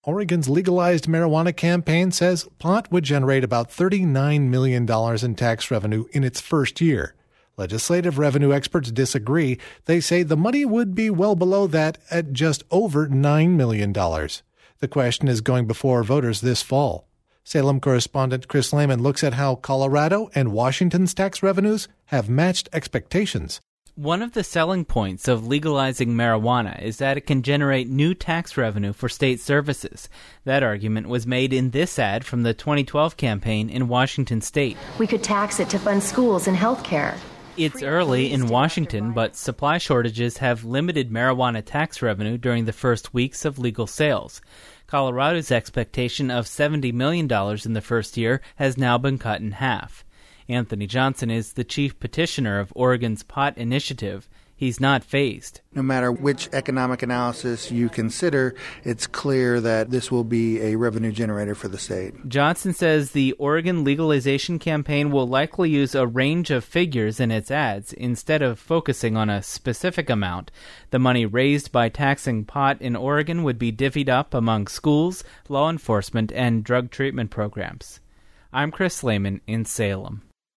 Oregon's legalized marijuana campaign says pot would generate about $39 million in tax revenue in its first year. Legislative revenue experts disagree. They say the money would be well below that at just over $9 million. The question is going before voters this fall. Salem correspondent Chris Lehman looks at how Colorado and Washington's tax revenues have matched expectations. One of the selling points of legalizing marijuana is that it can generate new tax revenue for state services. That argument was made in this ad from the 2012 campaign in Washington state. We could tax it to fund schools and health care. It's early in Washington, but supply shortages have limited marijuana tax revenue during the first weeks of legal sales. Colorado's expectation of $70 million in the first year has now been cut in half. Anthony Johnson is the chief petitioner of Oregon's pot initiative. He's not fazed. No matter which economic analysis you consider, it's clear that this will be a revenue generator for the state. Johnson says the Oregon legalization campaign will likely use a range of figures in its ads instead of focusing on a specific amount. The money raised by taxing pot in Oregon would be divvied up among schools, law enforcement, and drug treatment programs. I'm Chris Lehman in Salem.